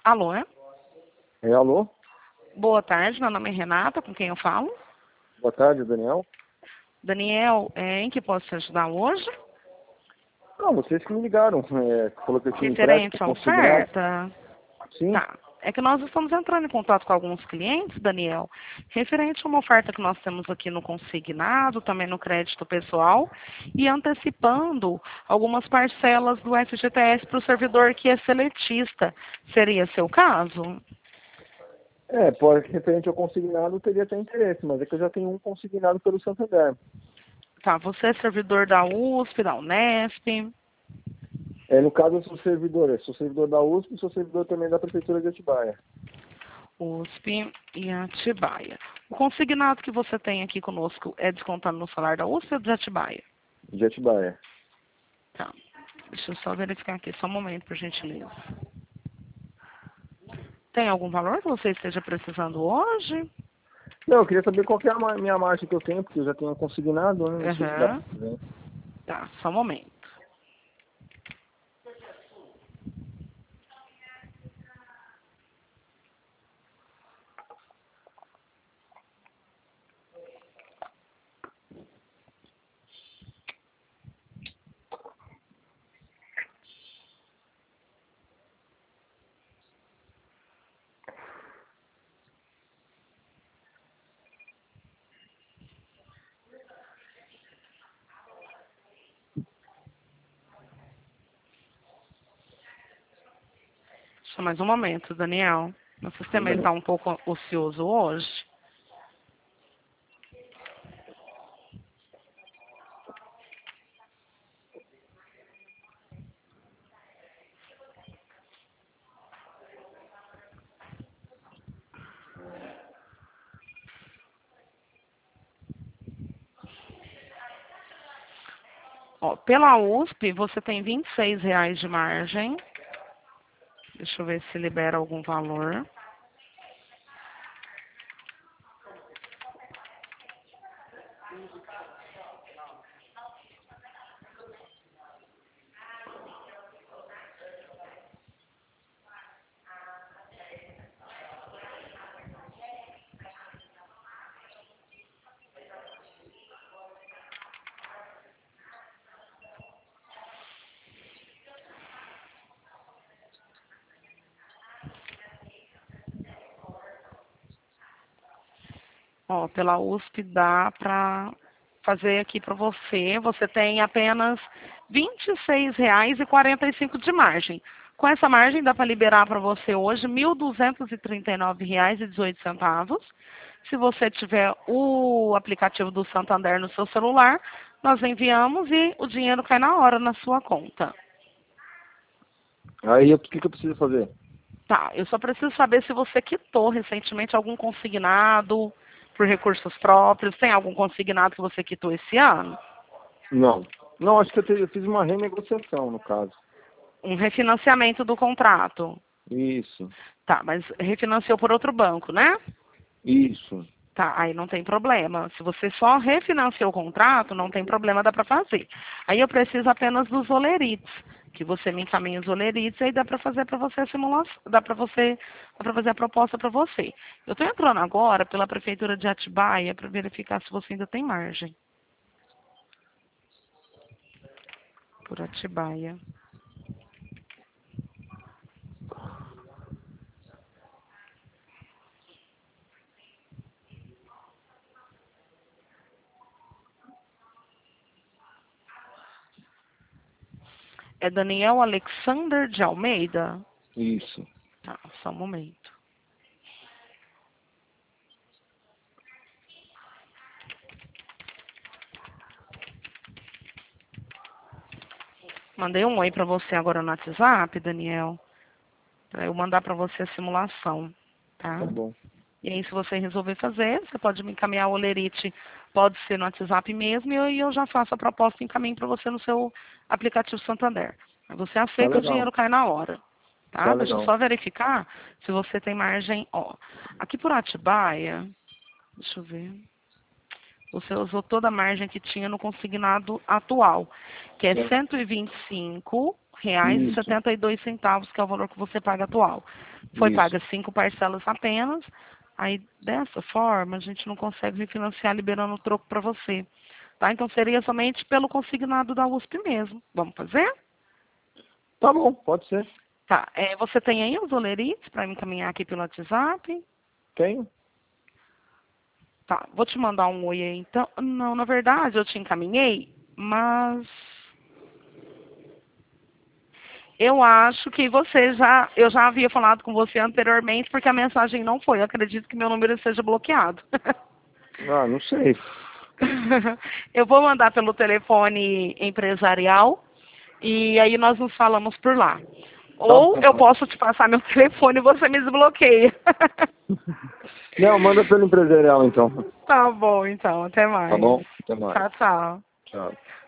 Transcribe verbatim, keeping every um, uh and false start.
Alô, é? É, alô? Boa tarde, meu nome é Renata, com quem eu falo? Boa tarde, Daniel. Daniel, é, em que posso te ajudar hoje? Não, vocês que me ligaram. É, falou que eu tinha Referente empréstimo à consignado. oferta? Sim. Tá. É que nós estamos entrando em contato com alguns clientes, Daniel, referente a uma oferta que nós temos aqui no consignado, também no crédito pessoal, e antecipando algumas parcelas do F G T S para o servidor que é seletista. Seria seu caso? É, pode, referente ao consignado, teria até interesse, mas é que eu já tenho um consignado pelo Santander. Tá, você é servidor da U S P, da Unesp? É, no caso, eu sou servidor. Eu sou servidor da U S P e sou servidor também da Prefeitura de Atibaia. U S P e Atibaia. O consignado que você tem aqui conosco é descontando no salário da U S P ou de Atibaia? De Atibaia. Tá. Deixa eu só verificar aqui, só um momento, por gentileza. Tem algum valor que você esteja precisando hoje? Não, eu queria saber qual que é a ma- minha margem que eu tenho, porque eu já tenho um consignado, né? Não sei se dá pra Aham. fazer. Tá, só um momento. Só mais um momento, Daniel. Meu sistema Tudo está bem. um pouco ocioso hoje. Ó, pela U S P, você tem vinte e seis reais de margem. Deixa eu ver se libera algum valor. Ó, pela U S P dá para fazer aqui para você. Você tem apenas vinte e seis reais e quarenta e cinco de margem. Com essa margem dá para liberar para você hoje mil duzentos e trinta e nove reais e dezoito centavos. Se você tiver o aplicativo do Santander no seu celular, nós enviamos e o dinheiro cai na hora na sua conta. Aí, o que, que eu preciso fazer? Tá, eu só preciso saber se você quitou recentemente algum consignado por recursos próprios. Tem algum consignado que você quitou esse ano? Não. Não, acho que eu, te- eu fiz uma renegociação, no caso. Um refinanciamento do contrato. Isso. Tá, mas refinanciou por outro banco, né? Isso. Tá, aí não tem problema. Se você só refinanciou o contrato, não tem problema, dá para fazer. Aí eu preciso apenas dos olerites, que você me encaminha os olerites, aí dá para fazer para você a simulação, dá para você, dá para fazer a proposta para você. Eu estou entrando agora pela prefeitura de Atibaia para verificar se você ainda tem margem. Por Atibaia. É Daniel Alexander de Almeida? Isso. Tá, só um momento. Mandei um oi para você agora no WhatsApp, Daniel, para eu mandar para você a simulação, tá? Tá bom. E aí, se você resolver fazer, você pode me encaminhar o olerite, pode ser no WhatsApp mesmo, e eu, e eu já faço a proposta e encaminho para você no seu aplicativo Santander. Aí você Tá aceita, o legal. dinheiro cai na hora, Tá tá? Deixa eu legal. só verificar se você tem margem, ó. Aqui por Atibaia, deixa eu ver. Você usou toda a margem que tinha no consignado atual, que é Certo. cento e vinte e cinco reais e Isso. setenta e dois centavos, que é o valor que você paga atual. Foi Isso. paga cinco parcelas apenas, aí dessa forma a gente não consegue refinanciar liberando o troco para você. Tá? Então seria somente pelo consignado da U S P mesmo. Vamos fazer? Tá bom, pode ser. Tá. É, você tem aí os olerites para me encaminhar aqui pelo WhatsApp? Tenho? Tá, vou te mandar um oi aí então. Não, na verdade eu te encaminhei, mas eu acho que você já, eu já havia falado com você anteriormente, porque a mensagem não foi. Eu acredito que meu número esteja bloqueado. Ah, não sei. Eu vou mandar pelo telefone empresarial e aí nós nos falamos por lá. Ou Tá eu bom. posso te passar meu telefone e você me desbloqueia. Não, manda pelo empresarial então. Tá bom, então. Até mais. Tá bom? Até mais. Tchau, tchau. Tchau.